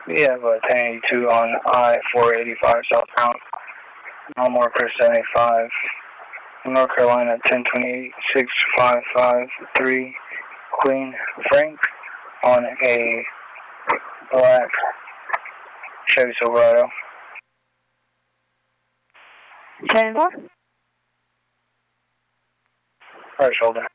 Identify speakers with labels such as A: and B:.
A: We have a 1082 on I-485 southbound. Normal Chris 75. North Carolina 1028-6553 Queen Frank on a black Chevy Silverado.
B: 10-4?
A: Right shoulder.